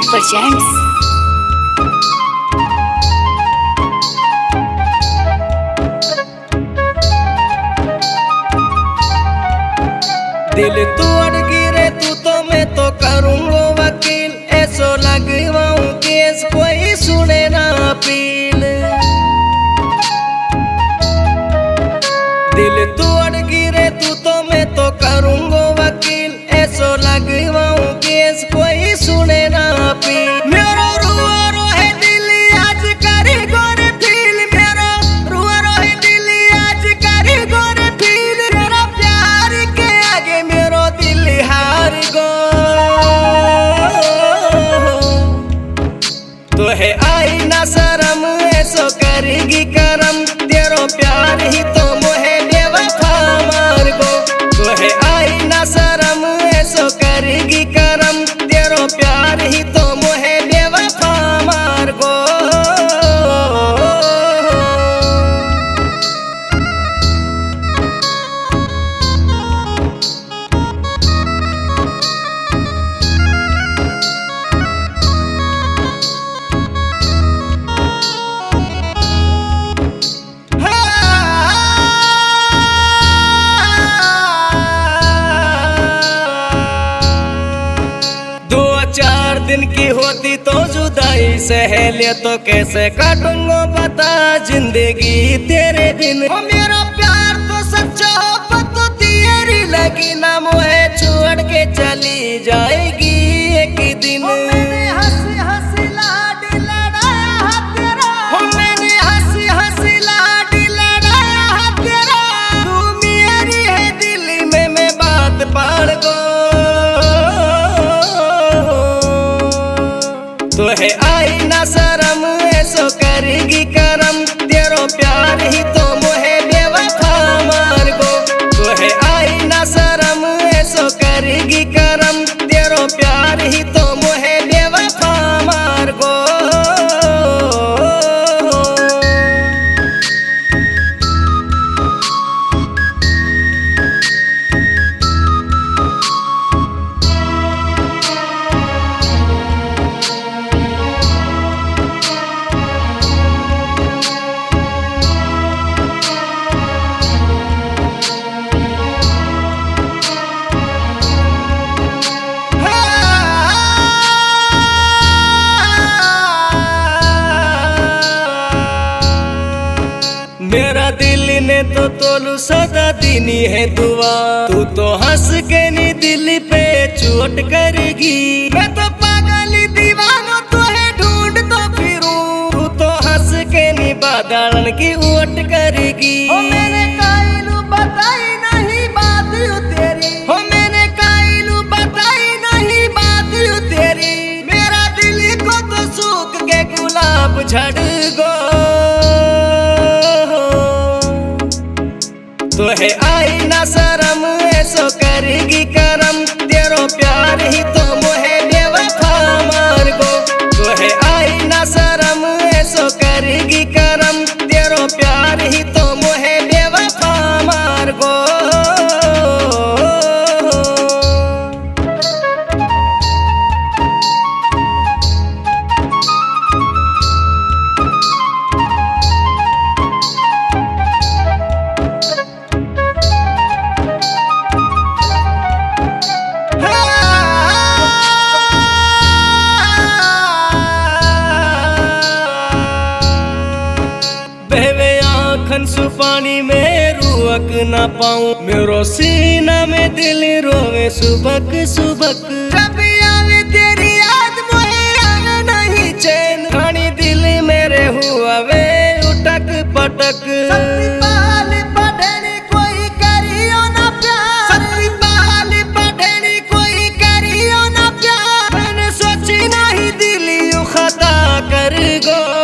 presents दिल तोड़ गिरे तू तो मैं तो करूँगा वकील, ऐसो लगवाऊं केस कोई सुने ना अपील। दिल तोड़ गिरे तू तो मैं तो करूँगा वकील, ऐसो लगवाऊं केस कोई सुने ना अपील। मेरा रुआ रोहे दिल आज करे गोरे फील, मेरा रुआ रोहे दिल आज करे गोरे फील। मेरा प्यार के आगे मेरो दिल हार गो, तो है आई ना शर्म ऐसो करेगी करम, तेरो प्यार ही तो मोहे बेवफा मार गो। तो है आई ना शर्म ऐसो करेगी करम, तेरो प्यार ही तो मोहे बेवफा मार गो। चार दिन की होती तो जुदाई सहेलिया, तो कैसे काटूंगा बता जिंदगी तेरे बिन। ओ मेरा प्यार तो सच्चा हो तो तेरी लगी ना, मोहे छोड़ के चली जाएगी एक दिन। मैंने हंसी हंसी लाडी लड़ाया हाथ तेरा, मैंने हंसी हंसी लाडी लड़ाया हाथ तेरा। तू मेरी है दिल में मैं बात पढ़ गो, तो है आई ना शर्म ऐसो करेगी करम, तेरो प्यार ही तो मोहे बेवफा मार गो। तो है आई ना शर्म ऐसो करेगी करम, तेरो प्यार ही तो मोहे बेवफा मार गो। मेरा दिल ने तो तोलू सदा दीनी है दुआ, तू तो हंस के नी दिल पे चोट करेगी। मैं तो पागल दीवाना तो है ढूंढ तो फिरूं, तू तो हंस के नी बादलन की ओट करेगी। ओ मैंने कायलू बताई नहीं बात यू तेरी, ओ मैंने कायलू बताई नहीं बात यू तेरी। मेरा दिल को तो सूख के गुलाब झड़ गो, तो है आई ना शर्म ऐसो करेगी करम, तेरो प्यार ही तो मोहे बेवफा मार गो। तो है आई ना शर्म ऐसो करेगी करम, तेरो प्यार ही तो मोहे बेवफा मार गो। पानी में रुक ना पाऊं, मेरो सीना में दिल रोवे सुबक सुबक। जब आवे तेरी याद मोहे आवे नहीं चैन, खानी दिल मेरे हुआ वे उटक पटक। सतपाल पढ़नी कोई करियो ना प्यार, सतपाल पढ़नी कोई करियो ना प्यार। मैंने सोची नहीं दिल यू खता कर गो,